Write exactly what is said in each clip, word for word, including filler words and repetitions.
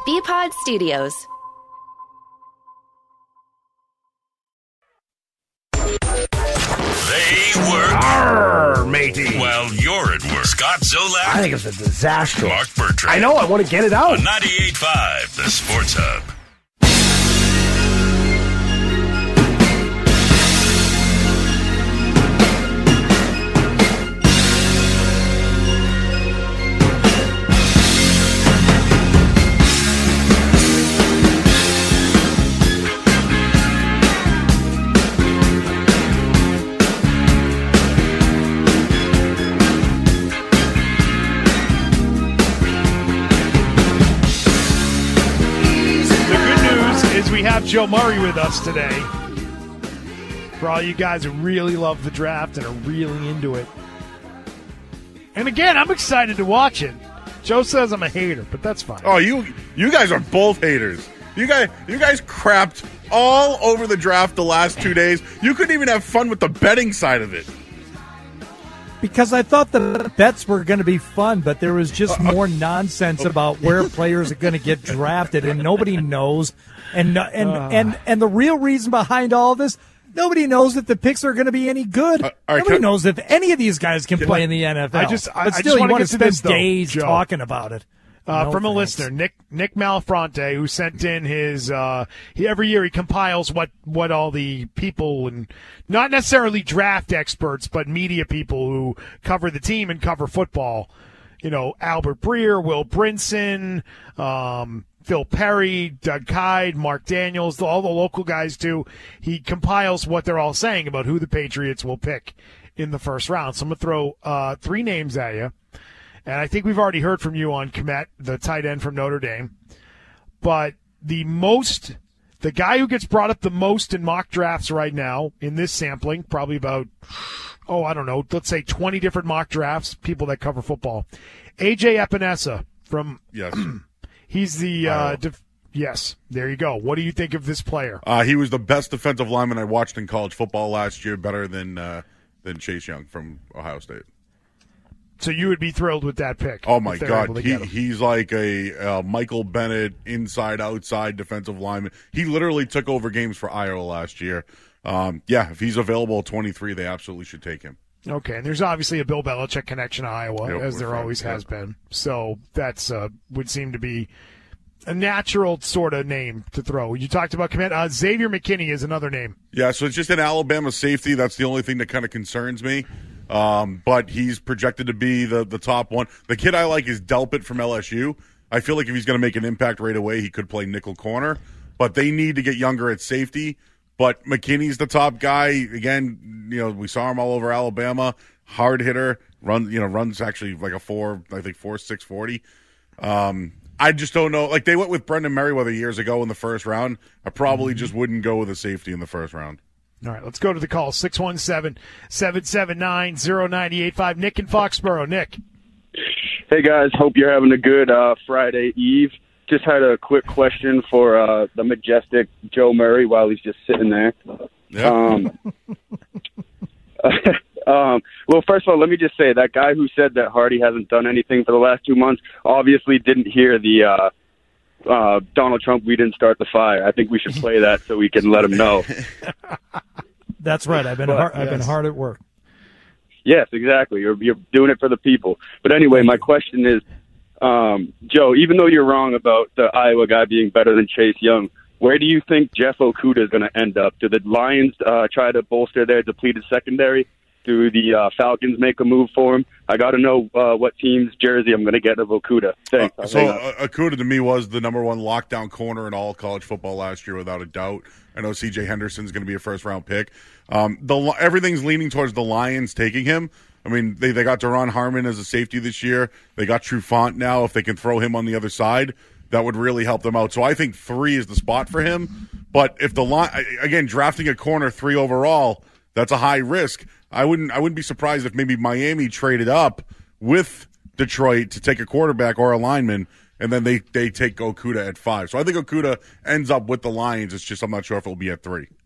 B-Pod Studios. They work. Arr, matey. While you're at work. Scott Zolak. I think it's a disaster. Mark Bertrand. I know. I want to get it out. On ninety-eight point five, the Sports Hub. We have Joe Murray with us today. For all you guys who really love the draft and are really into it. And again, I'm excited to watch it. Joe says I'm a hater, but that's fine. Oh, you you guys are both haters. You guys you guys crapped all over the draft the last two days. You couldn't even have fun with the betting side of it. Because I thought the bets were going to be fun, but there was just more nonsense about where players are going to get drafted, and nobody knows. And and uh, and and the real reason behind all this, nobody knows if the picks are going to be any good. Uh, right, nobody can, knows if any of these guys can play in the N F L. I just, I, but still, I just you want to spend this, though, days Joe. talking about it. Uh, no from thanks. a listener, Nick Nick Malfronte, who sent in his uh, he, every year he compiles what, what all the people, and not necessarily draft experts, but media people who cover the team and cover football. You know, Albert Breer, Will Brinson, um, Phil Perry, Doug Kyde, Mark Daniels, all the local guys do. He compiles what they're all saying about who the Patriots will pick in the first round. So I'm going to throw uh, three names at you. And I think we've already heard from you on Kmet, the tight end from Notre Dame. But the most, the guy who gets brought up the most in mock drafts right now in this sampling, probably about, oh, I don't know, let's say twenty different mock drafts, people that cover football. A J Epinesa from, yes, he's the, uh, def- yes, there you go. What do you think of this player? Uh, he was the best defensive lineman I watched in college football last year, better than uh, than Chase Young from Ohio State. So you would be thrilled with that pick. Oh, my God. He, he's like a uh, Michael Bennett inside-outside defensive lineman. He literally took over games for Iowa last year. Um, yeah, if he's available at twenty-three, they absolutely should take him. Okay, and there's obviously a Bill Belichick connection to Iowa, yep, as there fine. always yep. has been. So that's uh, would seem to be a natural sort of name to throw. You talked about commit. Uh, Xavier McKinney is another name. Yeah, so it's just an Alabama safety. That's the only thing that kind of concerns me. Um, but he's projected to be the, the top one. The kid I like is Delpit from L S U. I feel like if he's going to make an impact right away, he could play nickel corner. But they need to get younger at safety. But McKinney's the top guy. Again, you know, we saw him all over Alabama. Hard hitter. Run, you know, runs actually like a four, I think four six forty. Um, I just don't know. Like they went with Brendan Merriweather years ago in the first round. I probably mm-hmm. just wouldn't go with a safety in the first round. All right, let's go to the call. six one seven, seven seven nine, zero nine eight five. Nick in Foxborough. Nick. Hey, guys. Hope you're having a good uh, Friday Eve. Just had a quick question for uh, the majestic Joe Murray while he's just sitting there. Yeah. Um, um, well, first of all, let me just say that guy who said that Hardy hasn't done anything for the last two months obviously didn't hear the uh, uh, Donald Trump, we didn't start the fire. I think we should play that so we can let him know. That's right. I've been but, hard, I've yes. been hard at work. Yes, exactly. You're you're doing it for the people. But anyway, my question is, um, Joe, even though you're wrong about the Iowa guy being better than Chase Young, where do you think Jeff Okudah is going to end up? Do the Lions uh, try to bolster their depleted secondary? Do the uh, Falcons make a move for him? I got to know uh, what team's jersey I'm going to get of Okudah. Thanks. Uh, so uh, Okudah to me was the number one lockdown corner in all college football last year, without a doubt. I know C J Henderson's going to be a first round pick. Um, the everything's leaning towards the Lions taking him. I mean, they they got Deron Harmon as a safety this year. They got Trufant now. If they can throw him on the other side, that would really help them out. So I think three is the spot for him. But if the line again drafting a corner three overall, that's a high risk. I wouldn't I wouldn't be surprised if maybe Miami traded up with Detroit to take a quarterback or a lineman, and then they, they take Okudah at five. So I think Okudah ends up with the Lions. It's just I'm not sure if it'll be at three.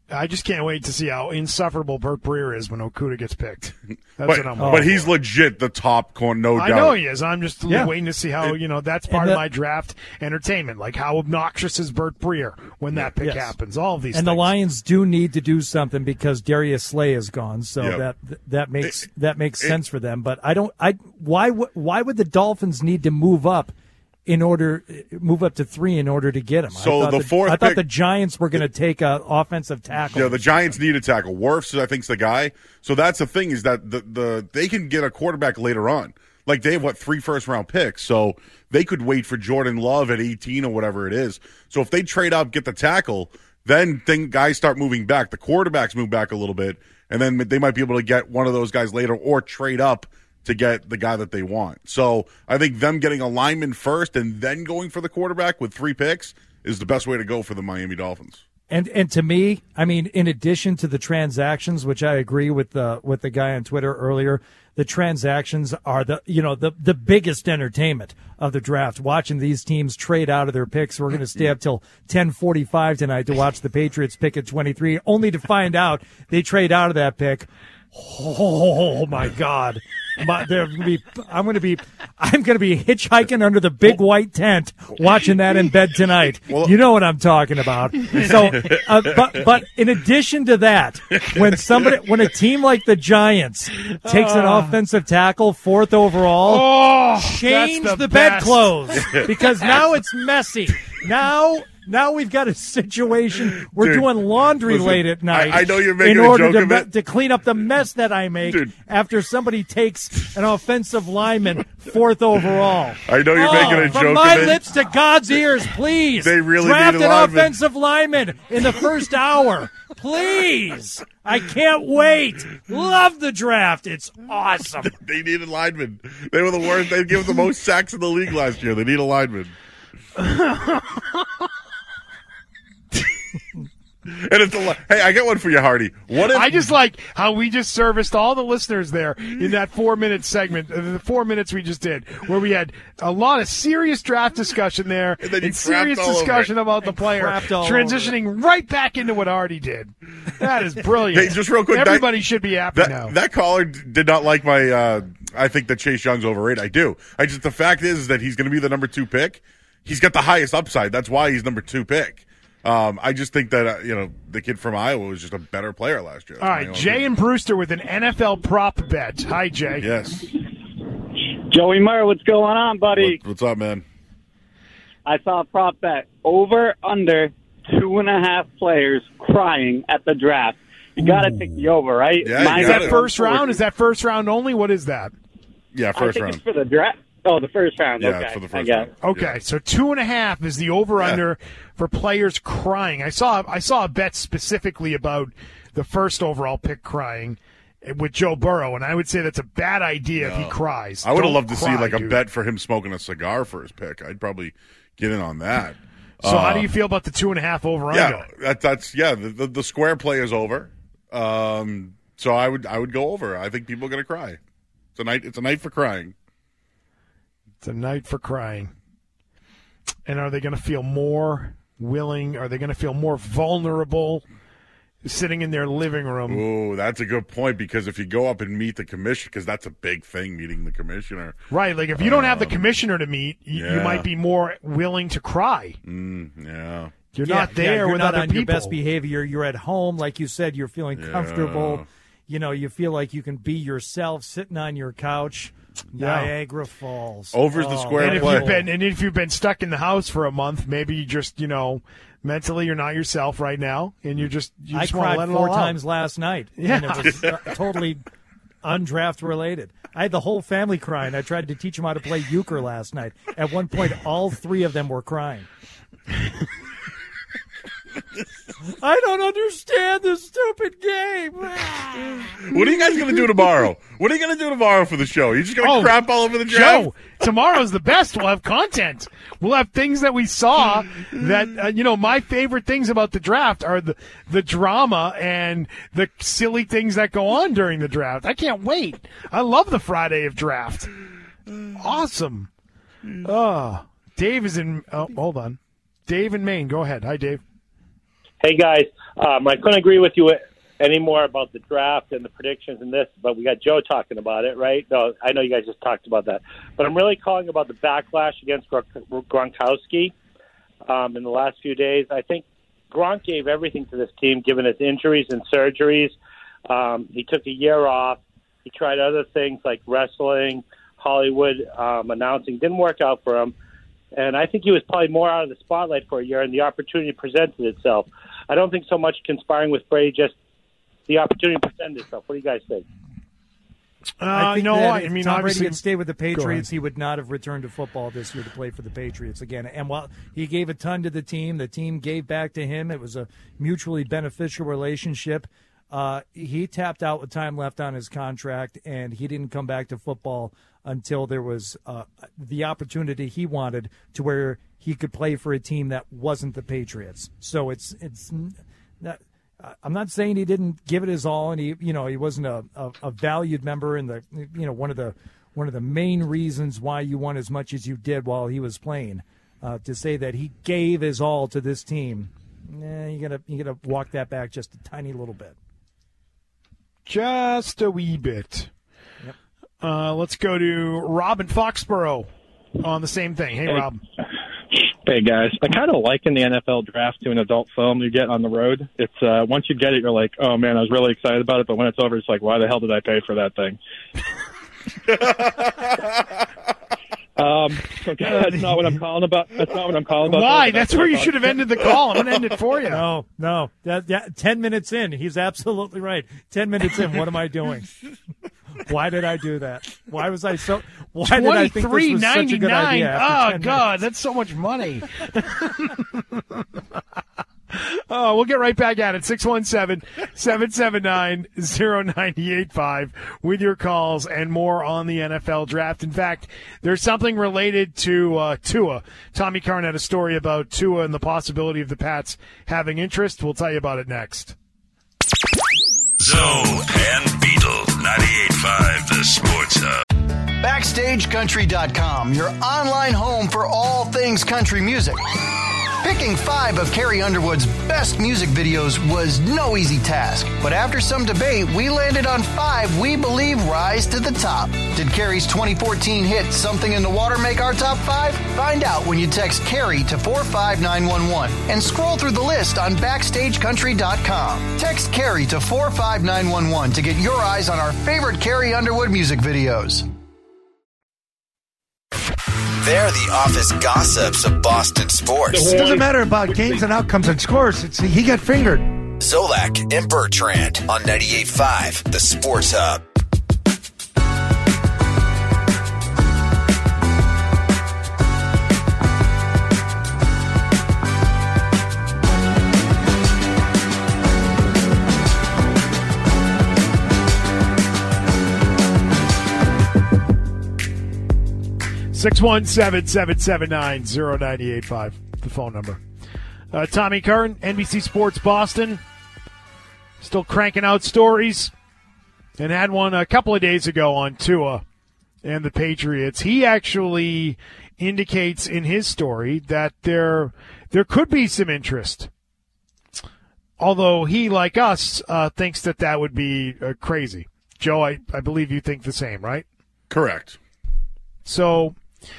I just can't wait to see how insufferable Bert Breer is when Okudah gets picked. That's but, what I'm but he's legit the top corner, no I doubt. know he is. I'm just Yeah. waiting to see how, you know, that's part And of the- my draft entertainment. Like, how obnoxious is Bert Breer when that pick Yes. happens? All of these And things. the Lions do need to do something because Darius Slay is gone, so Yep. that that makes It- that makes it- sense for them. But I don't. I why would why would the Dolphins need to move up in order move up to three in order to get him? So I thought the the, fourth I thought pick- the Giants were going to take a offensive tackle. Yeah, the Giants need a tackle. Wirfs, I think, is the guy. So that's the thing is that the, the they can get a quarterback later on. Like they have what three first round picks, so they could wait for Jordan Love at eighteen or whatever it is. So if they trade up, get the tackle, then thing, guys start moving back. The quarterbacks move back a little bit, and then they might be able to get one of those guys later or trade up to get the guy that they want. So I think them getting a lineman first and then going for the quarterback with three picks is the best way to go for the Miami Dolphins. And and to me, I mean, in addition to the transactions, which I agree with the with the guy on Twitter earlier, the transactions are the you know the the biggest entertainment of the draft. Watching these teams trade out of their picks. We're going to stay up till ten forty-five tonight to watch the Patriots pick at twenty-three, only to find out they trade out of that pick. Oh my God! My, they're gonna be, I'm going to be, I'm going to be hitchhiking under the big white tent, watching that in bed tonight. Well- You know what I'm talking about. So, uh, but but in addition to that, when somebody, when a team like the Giants takes an offensive tackle fourth overall, oh, change that's the, the bed best. clothes because now it's messy. Now. Now we've got a situation. We're Dude, doing laundry listen, late at night. I- I know you're making in a order joke to of me- it. to clean up the mess that I make Dude. after somebody takes an offensive lineman fourth overall. I know you're Oh, making a from joke my of it. lips to God's ears, please. They really draft need a an lineman. offensive lineman in the first hour, please. I can't wait. Love the draft. It's awesome. They needed linemen. They were the worst. They gave the most sacks in the league last year. They need a lineman. And it's a li- hey, I got one for you, Hardy. What if I just like how we just serviced all the listeners there in that four-minute segment, uh, the four minutes we just did, where we had a lot of serious draft discussion there And then you and serious crapped all over discussion it. about the player, crapped all over transitioning right back into what Hardy did. That is brilliant. Hey, just real quick, that- everybody should be happy that, now. that caller d- did not like my? Uh, I think that Chase Young's overrated. I do. I just the fact is, is that he's going to be the number two pick. He's got the highest upside. That's why he's number two pick. Um, I just think that uh, you know the kid from Iowa was just a better player last year. all right, Jay and Brewster with an N F L prop bet. Hi, Jay. Yes. Joey Murr, what's going on, buddy? What, what's up, man? I saw a prop bet over under two and a half players crying at the draft. You got to take the over, right? Yeah, you Mine Is got that it. first round? Is that first round only? What is that? Yeah, I first think round. it's for the draft. Oh, the first round. Yeah, okay. it's for the I first guess. round. Okay, Yeah. so two and a half is the over under for players crying. I saw I saw a bet specifically about the first overall pick crying with Joe Burrow, and I would say that's a bad idea if he cries. I would have Don't loved to see cry, like a dude. bet for him smoking a cigar for his pick. I'd probably get in on that. So how Uh, do you feel about the two and a half over Yeah, under? that, that's yeah. The, the the square play is over. Um, so I would I would go over. I think people are gonna cry. It's a night. It's a night for crying. It's a night for crying. And are they going to feel more willing? Are they going to feel more vulnerable sitting in their living room? Oh, that's a good point because if you go up and meet the commissioner, because that's a big thing, meeting the commissioner. Right, like if you don't have the commissioner to meet, you, you yeah. might be more willing to cry. Mm, yeah. You're Yeah, not yeah, there you're with not other on people. your best behavior. You're at home, like you said. You're feeling Yeah. comfortable. You know, you feel like you can be yourself, sitting on your couch. Yeah. Niagara Falls. Over's the Oh, square And if play. you've been and if you've been stuck in the house for a month, maybe you just you know mentally you're not yourself right now, and you're just you I just want to cried let it four all out. times last night. Yeah. And it was uh, totally undraft related. I had the whole family crying. I tried to teach them how to play euchre last night. At one point, all three of them were crying. I don't understand this stupid game. What are you guys gonna do tomorrow? What are you gonna do tomorrow for the show? You just gonna Oh, crap all over the draft? Joe, tomorrow's the best. We'll have content. We'll have things that we saw that, uh, you know, my favorite things about the draft are the, the drama and the silly things that go on during the draft. I can't wait. I love the Friday of draft. Awesome. Oh, Dave is in, oh, hold on. Dave in Maine. Go ahead. Hi, Dave. Hey, guys. Um, I couldn't agree with you any more about the draft and the predictions and this, but we got Joe talking about it, right? No, I know you guys just talked about that. But I'm really calling about the backlash against Gronkowski um, in the last few days. I think Gronk gave everything to this team, given his injuries and surgeries. Um, he took a year off. He tried other things like wrestling, Hollywood, um, announcing. Didn't work out for him. And I think he was probably more out of the spotlight for a year, and the opportunity presented itself. I don't think so much conspiring with Brady, just the opportunity presented itself. What do you guys think? Uh, I think no, that I if mean, Tom Brady obviously, had stayed with the Patriots, ahead. he would not have returned to football this year to play for the Patriots again. And while he gave a ton to the team, the team gave back to him. It was a mutually beneficial relationship. Uh, he tapped out with time left on his contract, and he didn't come back to football until there was uh, the opportunity he wanted to where he could play for a team that wasn't the Patriots. So it's it's not, I'm not saying he didn't give it his all, and he you know he wasn't a, a, a valued member in the you know one of the one of the main reasons why you won as much as you did while he was playing. Uh, to say that he gave his all to this team, eh, you gotta you gotta walk that back just a tiny little bit. Just a wee bit. Yep. Uh, let's go to Rob in Foxborough on the same thing. Hey, hey. Rob. Hey, guys. I kind of liken the N F L draft to an adult film you get on the road. It's uh, once you get it, you're like, oh, man, I was really excited about it. But when it's over, it's like, why the hell did I pay for that thing? um, okay, that's not what I'm calling about. That's not what I'm calling about. Why? That's where you should have ended the call. I'm going to end it for you. No, no. That, that, ten minutes in, he's absolutely right. Ten minutes in, what am I doing? Why did I do that? Why was I so? Why did I think this was such a good idea? Oh God, that's so much money. Oh, we'll get right back at it. six one seven, seven seven nine, zero nine eight five with your calls and more on the N F L draft. In fact, there's something related to uh, Tua. Tommy Karn had a story about Tua and the possibility of the Pats having interest. We'll tell you about it next. Zoe and Beetle, ninety-eight point five, the Sports Hub. Backstage Country dot com, your online home for all things country music. Picking five of Carrie Underwood's best music videos was no easy task, but after some debate, we landed on five we believe rise to the top. Did Carrie's twenty fourteen hit Something in the Water make our top five? Find out when you text Carrie to four five nine one one and scroll through the list on Backstage Country dot com. Text Carrie to four five nine one one to get your eyes on our favorite Carrie Underwood music videos. They're the office gossips of Boston sports. It doesn't matter about games and outcomes and scores. It's he got fingered. Zolak and Bertrand on ninety-eight point five, the Sports Hub. six one seven, seven seven nine, zero nine eight five, the phone number. Uh, Tommy Curran, N B C Sports Boston, still cranking out stories, and had one a couple of days ago on Tua and the Patriots. He actually indicates in his story that there there could be some interest, although he, like us, uh, thinks that that would be uh, crazy. Joe, I, I believe you think the same, right? Correct. So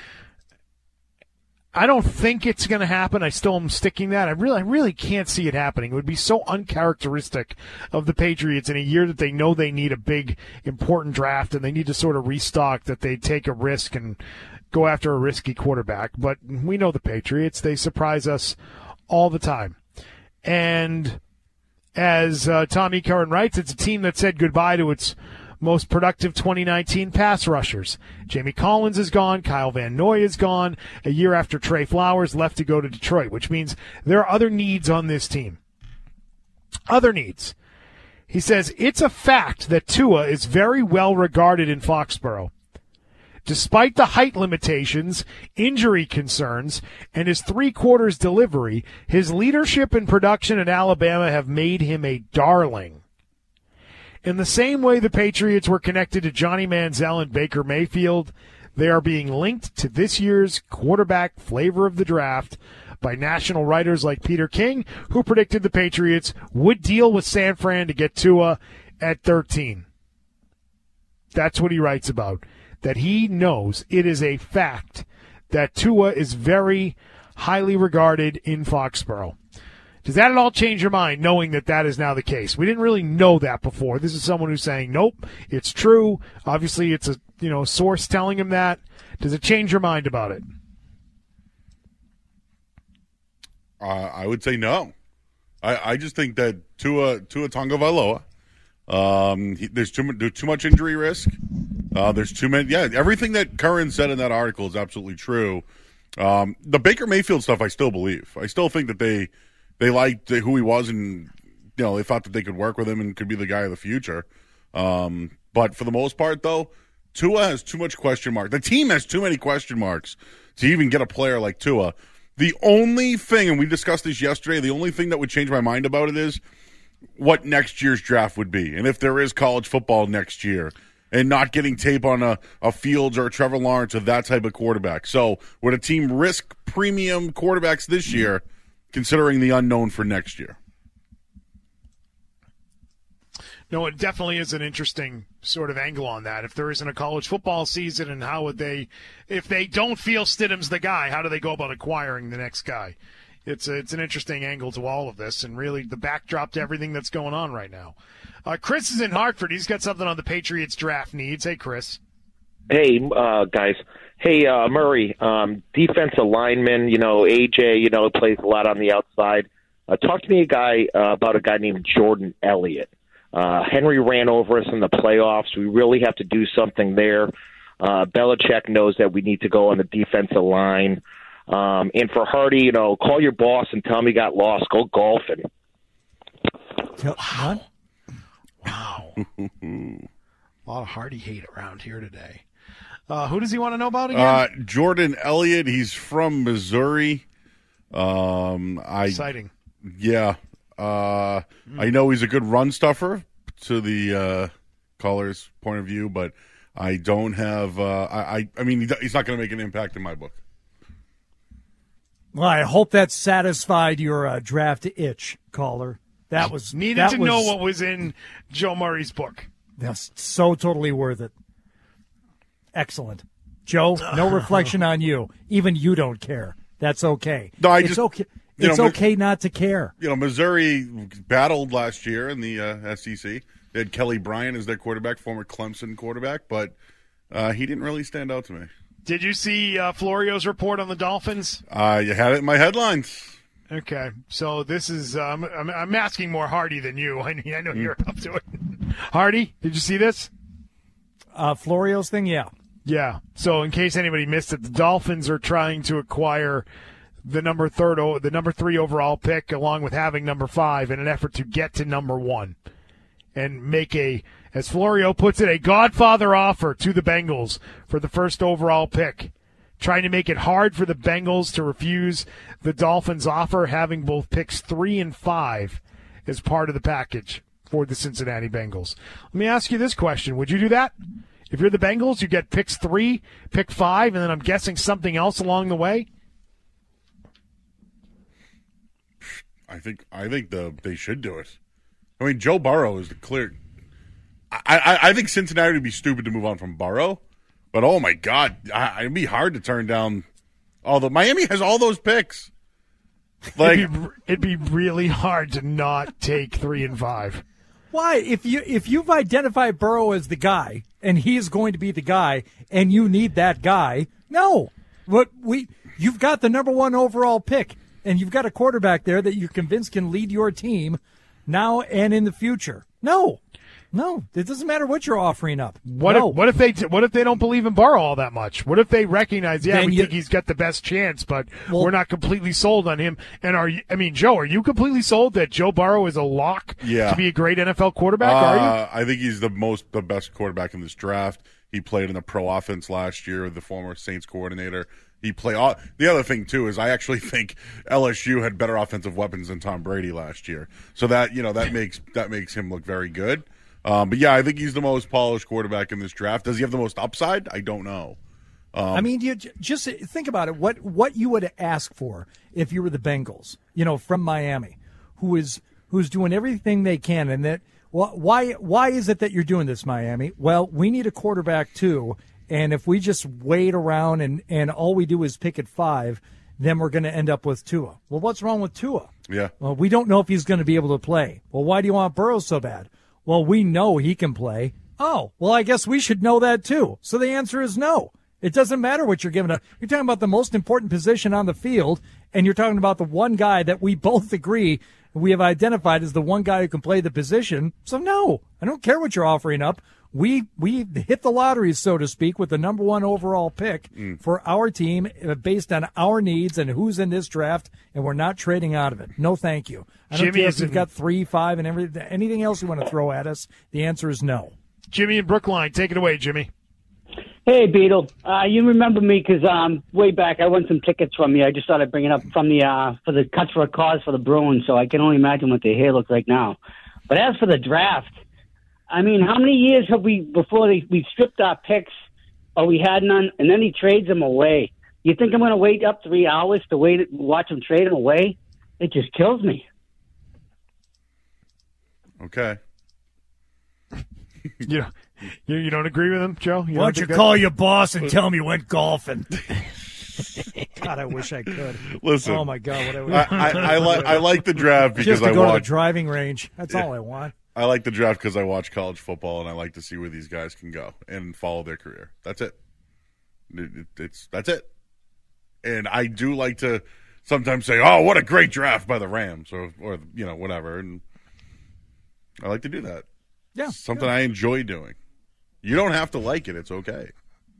I don't think it's going to happen. I still am sticking that. I really, I really can't see it happening. It would be so uncharacteristic of the Patriots in a year that they know they need a big, important draft and they need to sort of restock that they take a risk and go after a risky quarterback. But we know the Patriots. They surprise us all the time. And as uh, Tommy Curran writes, it's a team that said goodbye to its most productive twenty nineteen pass rushers. Jamie Collins is gone. Kyle Van Noy is gone a year after Trey Flowers left to go to Detroit, which means there are other needs on this team. Other needs. He says, it's a fact that Tua is very well regarded in Foxborough. Despite the height limitations, injury concerns, and his three-quarters delivery, his leadership and production at Alabama have made him a darling. In the same way the Patriots were connected to Johnny Manziel and Baker Mayfield, They are being linked to this year's quarterback flavor of the draft by national writers like Peter King, who predicted the Patriots would deal with San Fran to get Tua at thirteen. That's what he writes about, that he knows it is a fact that Tua is very highly regarded in Foxborough. Does that at all change your mind, knowing that that is now the case? We didn't really know that before. This is someone who's saying, nope, it's true. Obviously, it's a you know source telling him that. Does it change your mind about it? Uh, I would say no. I, I just think that Tua Tua Tagovailoa, um, he, there's too much there's too much injury risk. Uh, there's too many. Yeah, everything that Curran said in that article is absolutely true. Um, the Baker Mayfield stuff, I still believe. I still think that they. They liked who he was, and you know they thought that they could work with him and could be the guy of the future. Um, but for the most part, though, Tua has too much question mark. The team has too many question marks to even get a player like Tua. The only thing, and we discussed this yesterday, the only thing that would change my mind about it is what next year's draft would be, and if there is college football next year, and not getting tape on a, a Fields or a Trevor Lawrence or that type of quarterback. So would a team risk premium quarterbacks this year, considering the unknown for next year? No, it definitely is an interesting sort of angle on that. If there isn't a college football season, and how would they, if they don't feel Stidham's the guy, how do they go about acquiring the next guy? It's a, it's an interesting angle to all of this, and really the backdrop to everything that's going on right now. Uh, Chris is in Hartford. He's got something on the Patriots draft needs. Hey, Chris. Hey, uh, guys. Hey, uh, Murray, um, defensive lineman, you know, A J, you know, plays a lot on the outside. Uh, talk to me a guy uh, about a guy named Jordan Elliott. Uh, Henry ran over us in the playoffs. We really have to do something there. Uh, Belichick knows that we need to go on the defensive line. Um, and for Hardy, you know, call your boss and tell him he got lost. Go golfing. Wow. Wow. A lot of Hardy hate around here today. Uh, who does he want to know about again? Uh, Jordan Elliott. He's from Missouri. Um, I, Exciting. Yeah. Uh, mm. I know he's a good run stuffer to the uh, caller's point of view, but I don't have uh, – I, I mean, he's not going to make an impact in my book. Well, I hope that satisfied your uh, draft itch, caller. That was Needed that to was, know what was in Joe Murray's book. That's so totally worth it. Excellent. Joe, no reflection on you. Even you don't care. That's okay. No, I it's just, okay. It's know, okay not to care. You know, Missouri battled last year in the uh, S E C. They had Kelly Bryant as their quarterback, former Clemson quarterback, but uh, he didn't really stand out to me. Did you see uh, Florio's report on the Dolphins? Uh, you had it in my headlines. Okay, so this is um, I'm, I'm asking more Hardy than you. I, I know you're up to it. Hardy, did you see this? Uh, Florio's thing, yeah. Yeah. So in case anybody missed it, the Dolphins are trying to acquire the number third, the number three overall pick, along with having number five, in an effort to get to number one and make a, as Florio puts it, a Godfather offer to the Bengals for the first overall pick, trying to make it hard for the Bengals to refuse the Dolphins' offer, having both picks three and five as part of the package for the Cincinnati Bengals. Let me ask you this question. Would you do that? If you're the Bengals, you get picks three, pick five, and then I'm guessing something else along the way? I think I think the they should do it. I mean, Joe Burrow is the clear. I, I, I think Cincinnati would be stupid to move on from Burrow, but oh my God, I, it'd be hard to turn down. Although Miami has all those picks, like it'd be, it'd be really hard to not take three and five. Why? If you if you've identified Burrow as the guy and he is going to be the guy, and you need that guy, no. What we you've got the number one overall pick, and you've got a quarterback there that you're convinced can lead your team now and in the future. No, no, it doesn't matter what you're offering up. What no. if what if they what if they don't believe in Burrow all that much? What if they recognize, yeah, Then we you, think he's got the best chance, but well, we're not completely sold on him? And are you? I mean, Joe, are you completely sold that Joe Burrow is a lock yeah. to be a great N F L quarterback? Uh, are you? I think he's the most the best quarterback in this draft. He played in the pro offense last year, the former Saints coordinator. He play all, the other thing too is I actually think L S U had better offensive weapons than Tom Brady last year. So that you know that makes that makes him look very good. Um, but yeah, I think he's the most polished quarterback in this draft. Does he have the most upside? I don't know. Um, I mean, you j- just think about it. What what you would ask for if you were the Bengals, you know, from Miami, who is who's doing everything they can, and that well, why why is it that you're doing this, Miami? Well, we need a quarterback too, and if we just wait around and and all we do is pick at five, then we're going to end up with Tua. Well, what's wrong with Tua? Yeah. Well, we don't know if he's going to be able to play. Well, why do you want Burrow so bad? Well, we know he can play. Oh, well, I guess we should know that too. So the answer is no. It doesn't matter what you're giving up. You're talking about the most important position on the field, and you're talking about the one guy that we both agree we have identified as the one guy who can play the position. So no, I don't care what you're offering up. We we hit the lottery, so to speak, with the number one overall pick mm. for our team based on our needs and who's in this draft, and we're not trading out of it. No, thank you. I don't Jimmy care if we've got three, five, and everything. Anything else you want to throw at us, the answer is no. Jimmy in Brookline, take it away, Jimmy. Hey, Beetle. Uh, you remember me because um, way back I won some tickets from you. I just thought I'd bring it up from the uh, for the Cuts for a Cause for the Bruins, so I can only imagine what their hair looks like now. But as for the draft, I mean, how many years have we before they, we stripped our picks or we had none, and then he trades them away? You think I'm going to wait up three hours to wait watch him trade them away? It just kills me. Okay. you, you you don't agree with him, Joe? You Why don't you that- call your boss and tell him you went golfing? God, I wish I could. Listen. Oh, my God. What I, would... I, I, I, li- I like the draft because Just to I go watch. to the driving range. That's Yeah. all I want. I like the draft because I watch college football and I like to see where these guys can go and follow their career. That's it. it, it it's that's it. And I do like to sometimes say, "Oh, what a great draft by the Rams," or or you know whatever. And I like to do that. Yeah, it's something yeah. I enjoy doing. You don't have to like it; it's okay.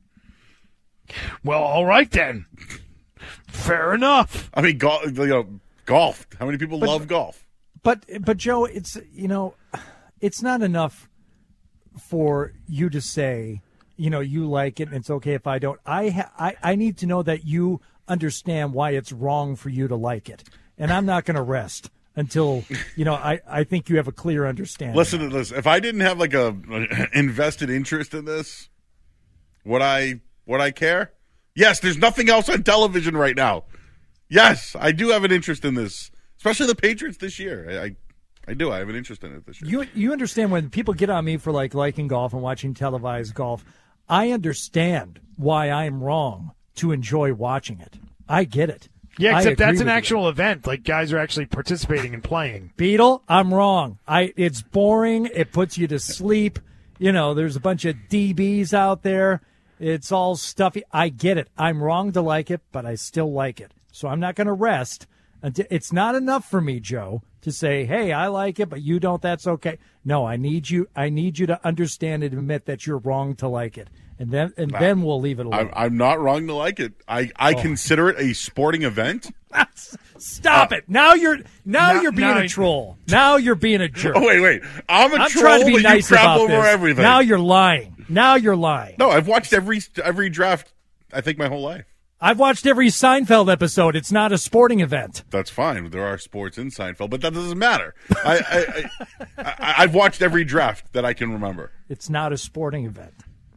Well, all right then. Fair enough. I mean, golf. You know, golf. How many people But- love golf? But but Joe, it's you know, it's not enough for you to say, you know, you like it and it's okay if I don't. I ha- I I need to know that you understand why it's wrong for you to like it, and I'm not going to rest until you know I, I think you have a clear understanding. Listen to this. If I didn't have like a an invested interest in this, would I would I care? Yes. There's nothing else on television right now. Yes, I do have an interest in this. Especially the Patriots this year. I, I I do. I have an interest in it this year. You you understand when people get on me for like liking golf and watching televised golf, I understand why I'm wrong to enjoy watching it. I get it. Yeah, I except agree that's an with you. actual event. Like guys are actually participating and playing. Beetle, I'm wrong. I it's boring. It puts you to sleep. You know, there's a bunch of D Bs out there. It's all stuffy. I get it. I'm wrong to like it, but I still like it. So I'm not going to rest. It's not enough for me, Joe, to say, "Hey, I like it, but you don't." That's okay. No, I need you. I need you to understand and admit that you're wrong to like it, and then and then we'll leave it alone. I'm, I'm not wrong to like it. I, I Oh. consider it a sporting event. Stop Uh, it! Now you're now, now- you're being now- a troll. Now you're being a jerk. Oh wait, wait! I'm a I'm troll, trying to be but nice you crap about over this. everything. Now you're lying. Now you're lying. No, I've watched every every draft. I think my whole life. I've watched every Seinfeld episode. It's not a sporting event. That's fine. There are sports in Seinfeld, but that doesn't matter. I, I, I, I I've watched every draft that I can remember. It's not a sporting event.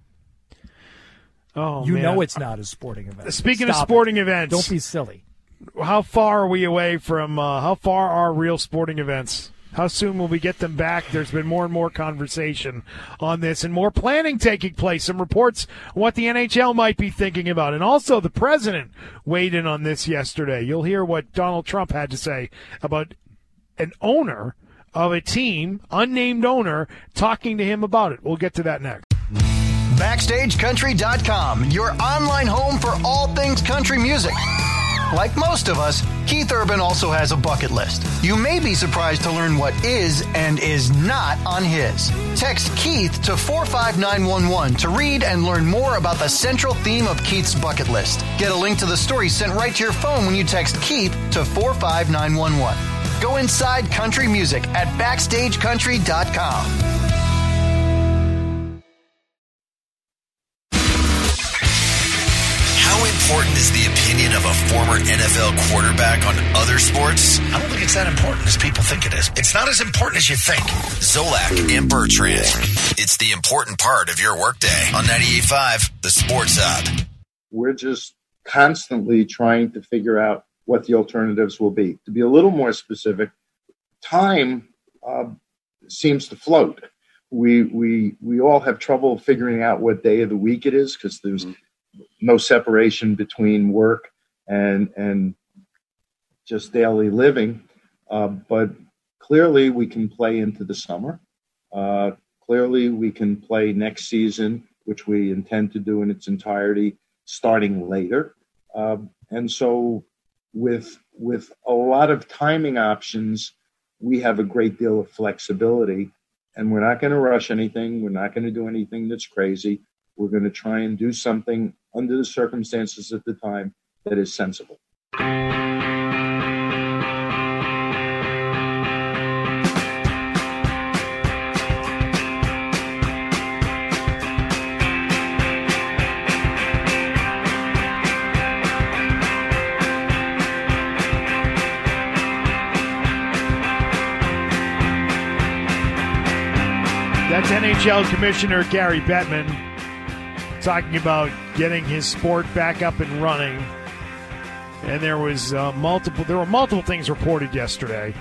Oh, you man. know it's not a sporting event. Speaking Stop of sporting it. events, Don't be silly. How far are we away from? Uh, how far are real sporting events? How soon will we get them back? There's been more and more conversation on this and more planning taking place. Some reports on what the N H L might be thinking about. And also the president weighed in on this yesterday. You'll hear what Donald Trump had to say about an owner of a team, unnamed owner, talking to him about it. We'll get to that next. Backstage Country dot com, your online home for all things country music. Like most of us, Keith Urban also has a bucket list. You may be surprised to learn what is and is not on his. Text Keith to four five nine one one to read and learn more about the central theme of Keith's bucket list. Get a link to the story sent right to your phone when you text Keith to four five nine one one. Go inside country music at Backstage Country dot com. How important is the opinion of a former N F L quarterback on other sports? I don't think it's that important as people think it is. It's not as important as you think. Zolak and Bertrand. It's the important part of your workday on ninety-eight point five, The Sports Hub. we're just constantly trying to figure out what the alternatives will be. To be a little more specific, time uh, seems to float. We we we all have trouble figuring out what day of the week it is because there's mm-hmm. no separation between work and and just daily living. Uh, but clearly, we can play into the summer. Uh, clearly, we can play next season, which we intend to do in its entirety, starting later. Uh, and so, with with a lot of timing options, we have a great deal of flexibility. And we're not going to rush anything. We're not going to do anything that's crazy. We're going to try and do something under the circumstances at the time that is sensible. That's N H L Commissioner Gary Bettman talking about getting his sport back up and running. And there was uh, multiple. There were multiple things reported yesterday.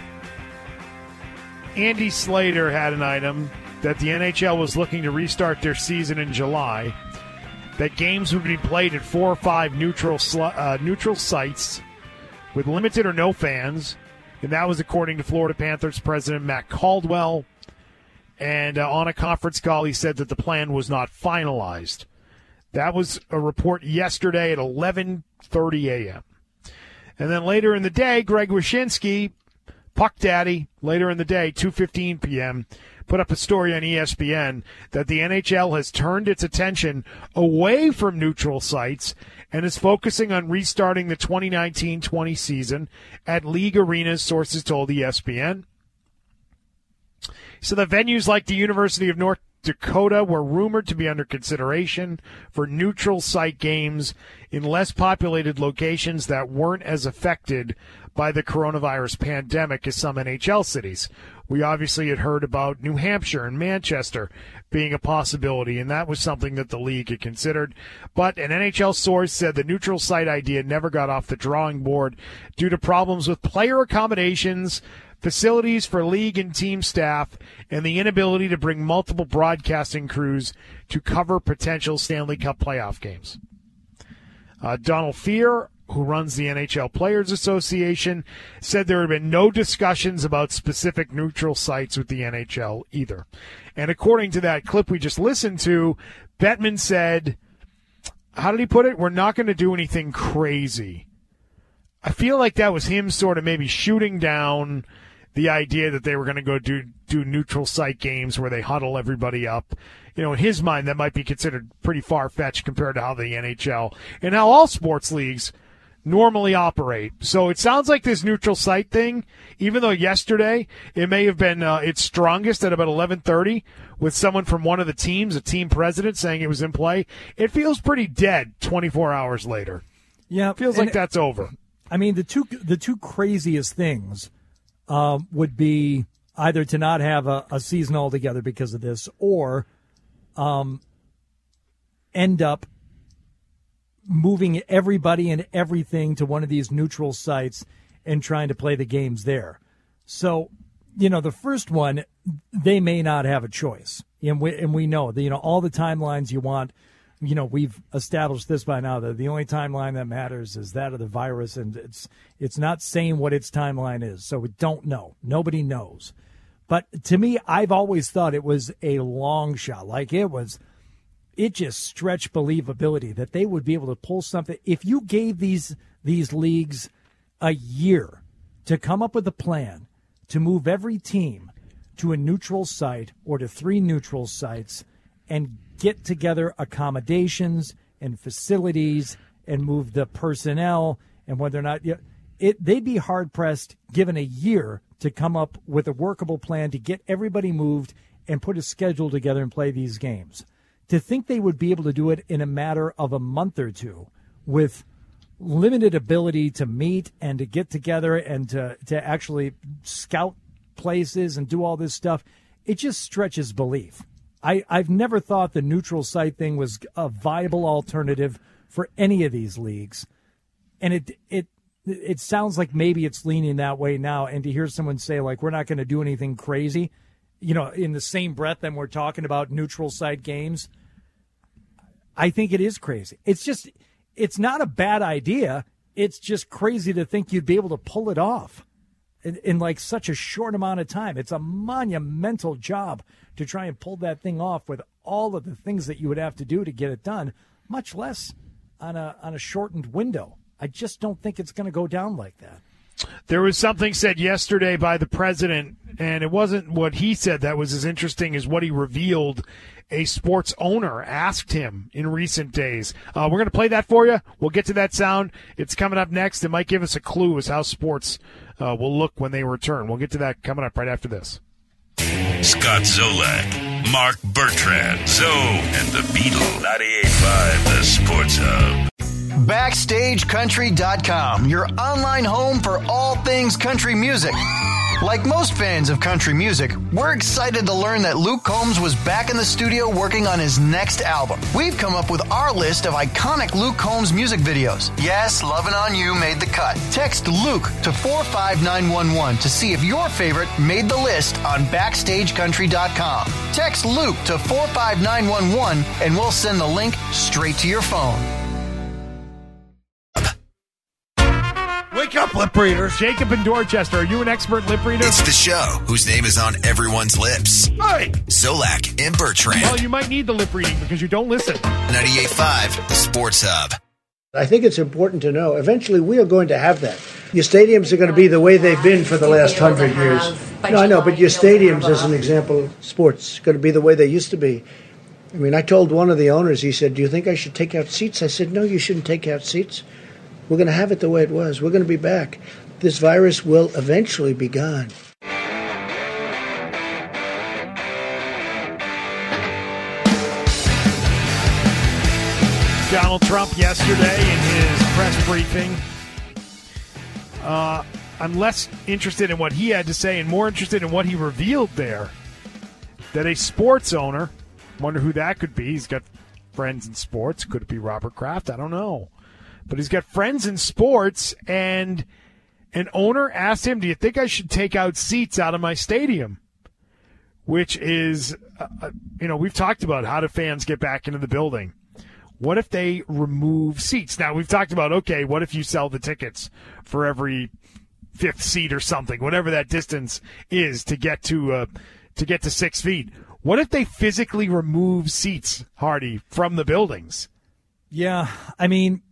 Andy Slater had an item that the N H L was looking to restart their season in July. That games would be played at four or five neutral uh, neutral sites with limited or no fans, and that was according to Florida Panthers president Matt Caldwell. And uh, on a conference call, he said that the plan was not finalized. That was a report yesterday at eleven thirty a.m. And then later in the day, Greg Wyshynski, Puck Daddy, later in the day, two fifteen p.m., put up a story on E S P N that the N H L has turned its attention away from neutral sites and is focusing on restarting the twenty nineteen twenty season at league arenas, sources told E S P N. So the venues like the University of North Dakota were rumored to be under consideration for neutral site games in less populated locations that weren't as affected by the coronavirus pandemic as some N H L cities. We obviously had heard about New Hampshire and Manchester being a possibility, and that was something that the league had considered. But an N H L source said the neutral site idea never got off the drawing board due to problems with player accommodations, facilities for league and team staff, and the inability to bring multiple broadcasting crews to cover potential Stanley Cup playoff games. Uh, Donald Fear, who runs the N H L Players Association, said there had been no discussions about specific neutral sites with the N H L either. And according to that clip we just listened to, Bettman said, how did he put it? We're not going to do anything crazy. I feel like that was him sort of maybe shooting down the idea that they were going to go do do neutral site games where they huddle everybody up. You know, in his mind, that might be considered pretty far-fetched compared to how the N H L and how all sports leagues normally operate. So it sounds like this neutral site thing, even though yesterday it may have been uh, its strongest at about eleven thirty with someone from one of the teams, a team president, saying it was in play, it feels pretty dead twenty-four hours later. Yeah. It feels like that's over. I mean, the two the two craziest things Um, would be either to not have a, a season altogether because of this, or um, end up moving everybody and everything to one of these neutral sites and trying to play the games there. So, you know, the first one, they may not have a choice. And we, and we know that, you know, all the timelines you want, you know, we've established this by now, that the only timeline that matters is that of the virus, and it's it's not saying what its timeline is, so we don't know. Nobody knows. But to me, I've always thought it was a long shot. Like it was, it just stretched believability that they would be able to pull something. If you gave these these leagues a year to come up with a plan to move every team to a neutral site or to three neutral sites and get together accommodations and facilities and move the personnel and whether or not it, they'd be hard pressed given a year to come up with a workable plan to get everybody moved and put a schedule together and play these games. To think they would be able to do it in a matter of a month or two with limited ability to meet and to get together and to, to actually scout places and do all this stuff, it just stretches belief. I, I've never thought the neutral site thing was a viable alternative for any of these leagues. And it it it sounds like maybe it's leaning that way now. And to hear someone say, like, we're not going to do anything crazy, you know, in the same breath that we're talking about neutral site games, I think it is crazy. It's just, it's not a bad idea. It's just crazy to think you'd be able to pull it off in, in like such a short amount of time. It's a monumental job to try and pull that thing off with all of the things that you would have to do to get it done, much less on a on a shortened window. I just don't think it's going to go down like that. There was something said yesterday by the president, and it wasn't what he said that was as interesting as what he revealed. A sports owner asked him in recent days. Uh, we're going to play that for you. We'll get to that sound. It's coming up next. It might give us a clue as how sports uh, will look when they return. We'll get to that coming up right after this. Scott Zolak, Mark Bertrand, Zoe, and the Beetle. ninety-eight point five, the Sports Hub. Backstage Country dot com, your online home for all things country music. Like most fans of country music, we're excited to learn that Luke Combs was back in the studio working on his next album. We've come up with our list of iconic Luke Combs music videos. Yes, Lovin' on You made the cut. Text Luke to four five nine one one to see if your favorite made the list on Backstage Country dot com. Text Luke to four five nine one one and we'll send the link straight to your phone. Wake up, lip readers. Jacob in Dorchester, are you an expert lip reader? It's the show whose name is on everyone's lips. Hey. Zolak and Bertrand. Well, you might need the lip reading because you don't listen. ninety-eight point five, the Sports Hub. I think it's important to know, eventually we are going to have that. Your stadiums are going to be the way they've been for the last hundred years. No, I know, but your stadiums, as an example, sports, going to be the way they used to be. I mean, I told one of the owners, he said, do you think I should take out seats? I said, no, you shouldn't take out seats. We're going to have it the way it was. We're going to be back. This virus will eventually be gone. Donald Trump yesterday in his press briefing. Uh, I'm less interested in what he had to say and more interested in what he revealed there. That a sports owner, wonder who that could be. He's got friends in sports. Could it be Robert Kraft? I don't know. But he's got friends in sports, and an owner asked him, do you think I should take out seats out of my stadium? Which is, uh, you know, we've talked about how do fans get back into the building. What if they remove seats? Now, we've talked about, okay, what if you sell the tickets for every fifth seat or something, whatever that distance is to get to uh, to get to six feet. What if they physically remove seats, Hardy, from the buildings? Yeah, I mean,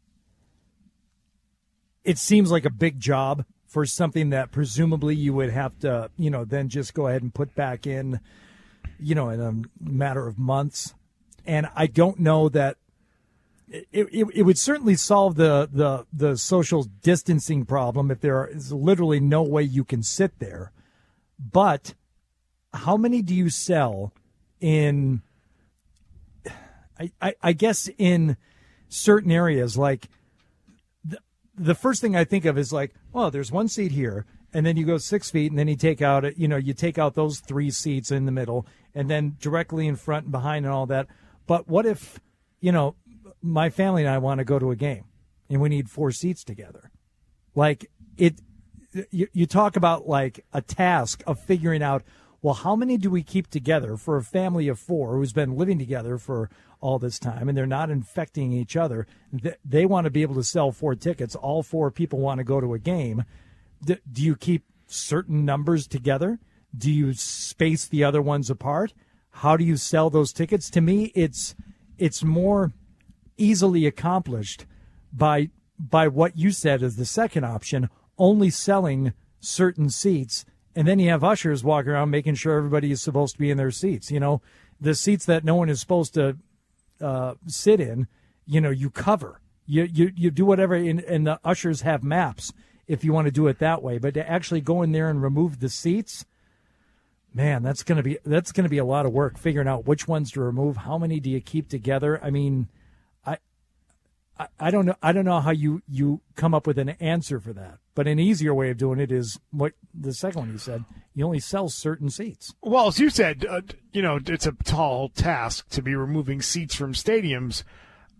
it seems like a big job for something that presumably you would have to, you know, then just go ahead and put back in, you know, in a matter of months. And I don't know that it, it, it would certainly solve the, the, the social distancing problem if there is literally no way you can sit there. But how many do you sell in, I, I, I guess, in certain areas? Like, the, the first thing I think of is like, well, there's one seat here, and then you go six feet, and then you take out, you know, you take out those three seats in the middle, and then directly in front and behind and all that. But what if, you know, my family and I want to go to a game, and we need four seats together? Like, it, you, you talk about like a task of figuring out, well, how many do we keep together for a family of four who's been living together for all this time, and they're not infecting each other? They want to be able to sell four tickets. All four people want to go to a game. Do you keep certain numbers together? Do you space the other ones apart? How do you sell those tickets? To me, it's it's more easily accomplished by by what you said as the second option, only selling certain seats. And then you have ushers walking around making sure everybody is supposed to be in their seats. You know, the seats that no one is supposed to uh, sit in, you know, you cover. You you, you do whatever, in, and the ushers have maps if you want to do it that way. But to actually go in there and remove the seats, man, that's going to be that's going to be a lot of work figuring out which ones to remove. How many do you keep together? I mean, I I, I don't know. I don't know how you, you come up with an answer for that. But an easier way of doing it is what the second one you said. You only sell certain seats. Well, as you said, uh, you know, it's a tall task to be removing seats from stadiums.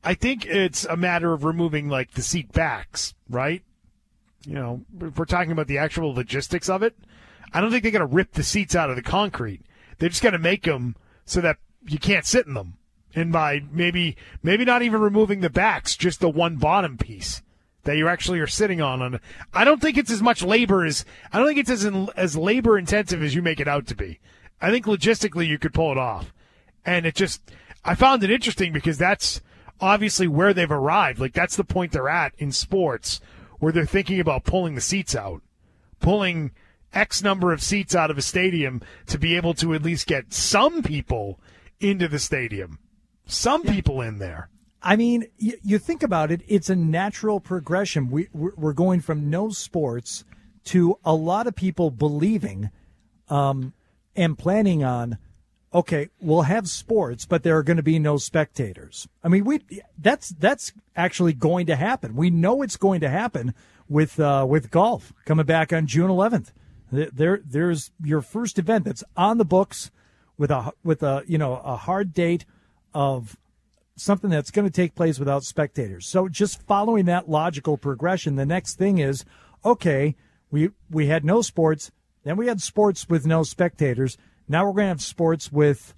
I think it's a matter of removing, like, the seat backs, right? You know, if we're talking about the actual logistics of it, I don't think they're going to rip the seats out of the concrete. They're just going to make them so that you can't sit in them. And by maybe maybe not even removing the backs, just the one bottom piece that you actually are sitting on. on I don't think it's as much labor as I don't think it's as in, as labor intensive as you make it out to be. I think logistically you could pull it off. And it just I found it interesting because that's obviously where they've arrived. Like, that's the point they're at in sports, where they're thinking about pulling the seats out, pulling X number of seats out of a stadium to be able to at least get some people into the stadium, some yeah. people in there. I mean, you, you think about it, it's a natural progression. We, we're going from no sports to a lot of people believing um, and planning on, okay, we'll have sports, but there are going to be no spectators. I mean, we that's that's actually going to happen. We know it's going to happen with uh, with golf coming back on June eleventh. There, there's your first event that's on the books with a with a you know a hard date of something that's going to take place without spectators. So just following that logical progression, the next thing is, okay, we we had no sports, then we had sports with no spectators. Now we're going to have sports with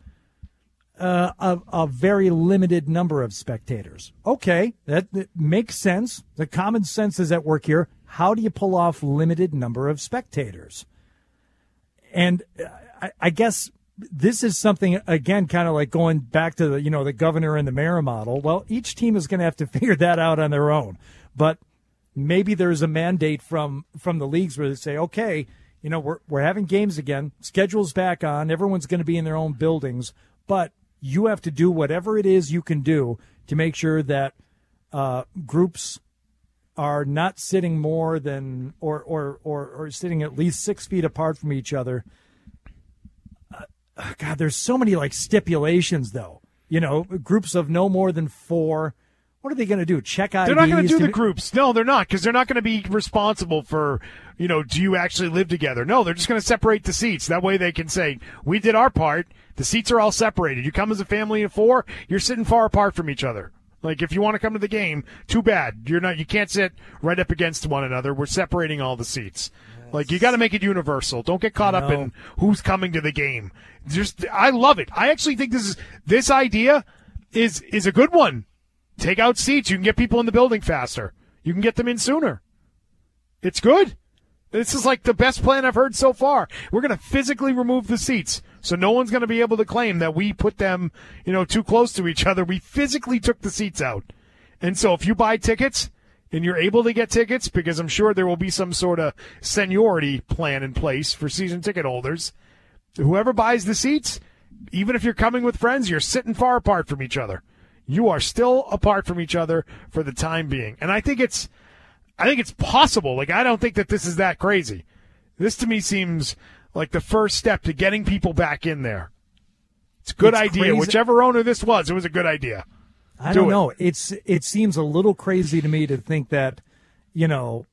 uh, a, a very limited number of spectators. Okay, that, that makes sense. The common sense is at work here. How do you pull off limited number of spectators? And I, I guess this is something, again, kind of like going back to the, you know, the governor and the mayor model. Well, each team is going to have to figure that out on their own. But maybe there's a mandate from, from the leagues where they say, okay, you know, we're we're having games again. Schedule's back on. Everyone's going to be in their own buildings. But you have to do whatever it is you can do to make sure that uh, groups are not sitting more than or, or, or, or sitting at least six feet apart from each other. Uh, God, there's so many, like, stipulations, though. You know, groups of no more than four. What are they going to do? Check I Ds? They're not going to do to the groups. No, they're not, because they're not going to be responsible for, you know, do you actually live together? No, they're just going to separate the seats. That way they can say, we did our part. The seats are all separated. You come as a family of four, you're sitting far apart from each other. Like, if you want to come to the game, too bad. You're not. You can't sit right up against one another. We're separating all the seats. Yes. Like, you got to make it universal. Don't get caught up in who's coming to the game. Just, I love it. I actually think this is this idea is is a good one. Take out seats. You can get people in the building faster. You can get them in sooner. It's good. This is like the best plan I've heard so far. We're going to physically remove the seats, so no one's going to be able to claim that we put them, you know, too close to each other. We physically took the seats out. And so if you buy tickets and you're able to get tickets, because I'm sure there will be some sort of seniority plan in place for season ticket holders, whoever buys the seats, even if you're coming with friends, you're sitting far apart from each other. You are still apart from each other for the time being. And I think it's I think it's possible. Like, I don't think that this is that crazy. This to me seems like the first step to getting people back in there. It's a good it's idea. Crazy. Whichever owner this was, it was a good idea. I Do don't it. know. It's it seems a little crazy to me to think that, you know,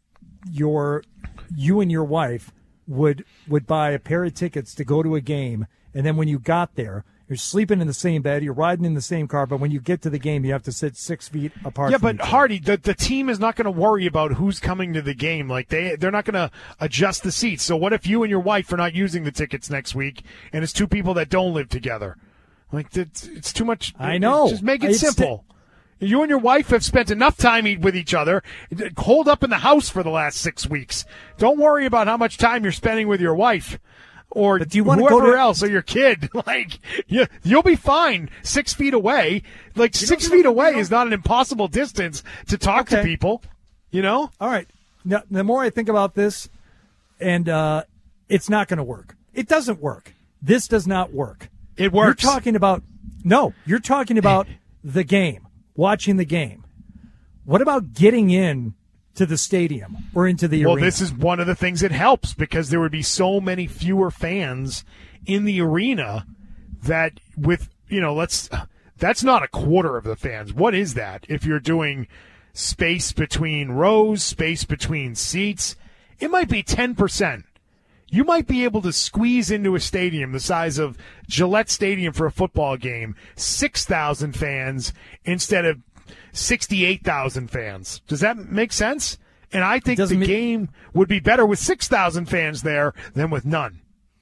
your you and your wife would would buy a pair of tickets to go to a game, and then when you got there, you're sleeping in the same bed, you're riding in the same car, but when you get to the game, you have to sit six feet apart. Yeah, from but Hardy, the, the team is not going to worry about who's coming to the game. Like, they they're not going to adjust the seats. So what if you and your wife are not using the tickets next week, and it's two people that don't live together? Like, it's, it's too much. I know. Just make it it's simple. St- you and your wife have spent enough time with each other, holed up in the house for the last six weeks. Don't worry about how much time you're spending with your wife. Or do you want whoever to go to, else, or your kid. Like, you, you'll be fine six feet away. Like, you six feet away is not an impossible distance to talk okay. to people, you know? All right. Now, the more I think about this, and uh, it's not going to work. It doesn't work. This does not work. It works. You're talking about, no, you're talking about the game, watching the game. What about getting in to the stadium or into the well, arena? Well, this is one of the things that helps, because there would be so many fewer fans in the arena that with, you know, let's, that's not a quarter of the fans. What is that? If you're doing space between rows, space between seats, it might be ten percent. you might be able to squeeze into a stadium the size of Gillette Stadium for a football game, six thousand fans instead of sixty-eight thousand fans. Does that make sense? And I think the make- game would be better with six thousand fans there than with none.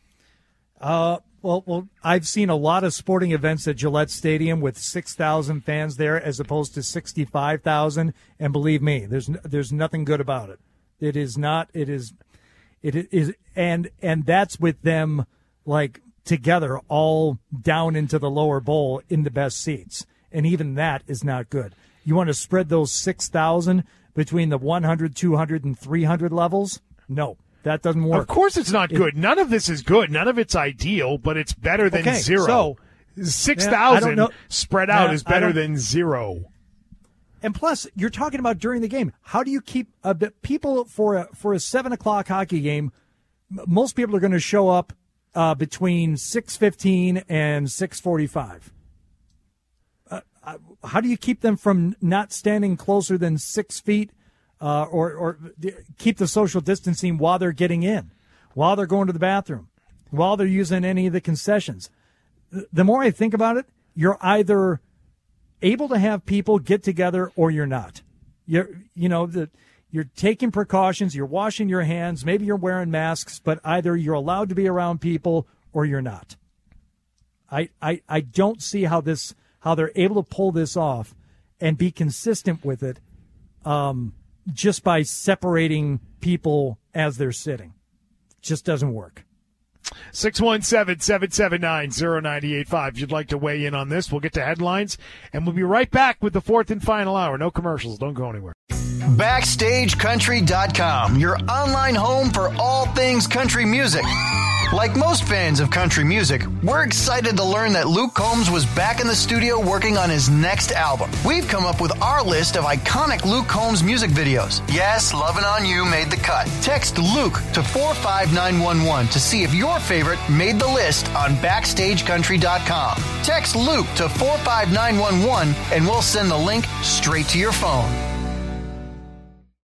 Uh, well, well, I've seen a lot of sporting events at Gillette Stadium with six thousand fans there as opposed to sixty-five thousand. And believe me, there's there's nothing good about it. It is not. It is. It is. And and that's with them like together all down into the lower bowl in the best seats. And even that is not good. You want to spread those six thousand between the one hundred, two hundred, and three hundred levels? No. That doesn't work. Of course it's not good. It, None of this is good. None of it's ideal, but it's better than okay, zero. So, six thousand yeah, spread out yeah, is better than zero. And plus, you're talking about during the game. How do you keep uh, people for a, for a seven o'clock hockey game? Most people are going to show up uh, between six fifteen and six forty-five. Uh, how do you keep them from not standing closer than six feet? Uh, or, or keep the social distancing while they're getting in, while they're going to the bathroom, while they're using any of the concessions. The more I think about it, you're either able to have people get together or you're not. You're, you know, the, you're taking precautions, you're washing your hands, maybe you're wearing masks, but either you're allowed to be around people or you're not. I, I, I don't see how this, how they're able to pull this off and be consistent with it. Um, just by separating people as they're sitting. Just doesn't work. six one seven, seven seven nine, zero nine eight five. If you'd like to weigh in on this, we'll get to headlines, and we'll be right back with the fourth and final hour. No commercials. Don't go anywhere. Backstage Country dot com, your online home for all things country music. Like most fans of country music, we're excited to learn that Luke Combs was back in the studio working on his next album. We've come up with our list of iconic Luke Combs music videos. Yes, Lovin' On You made the cut. Text Luke to four five nine one one to see if your favorite made the list on Backstage Country dot com. Text Luke to four five nine one one and we'll send the link straight to your phone.